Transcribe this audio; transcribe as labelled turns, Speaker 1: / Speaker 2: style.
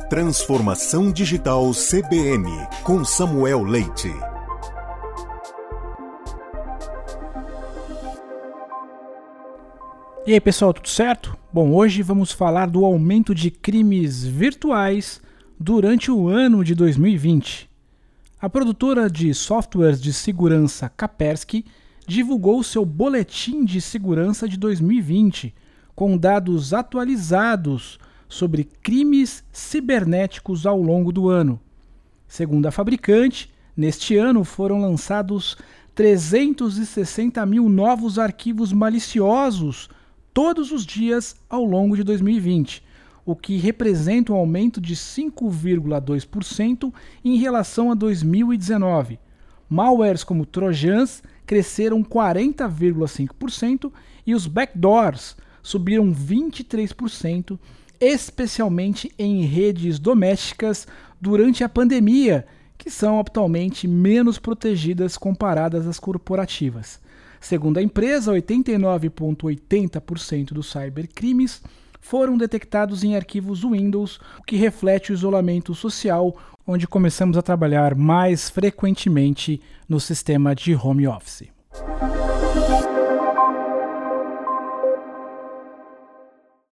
Speaker 1: Transformação Digital CBN, com Samuel Leite.
Speaker 2: E aí pessoal, tudo certo? Bom, hoje vamos falar do aumento de crimes virtuais durante o ano de 2020. A produtora de softwares de segurança Kaspersky divulgou seu Boletim de Segurança de 2020, com dados atualizados sobre crimes cibernéticos ao longo do ano. Segundo a fabricante, neste ano foram lançados 360 mil novos arquivos maliciosos todos os dias ao longo de 2020, o que representa um aumento de 5,2% em relação a 2019. Malwares como trojans cresceram 40,5% e os backdoors subiram 23%, especialmente em redes domésticas durante a pandemia, que são atualmente menos protegidas comparadas às corporativas. Segundo a empresa, 89,80% dos cybercrimes foram detectados em arquivos Windows, o que reflete o isolamento social, onde começamos a trabalhar mais frequentemente no sistema de home office.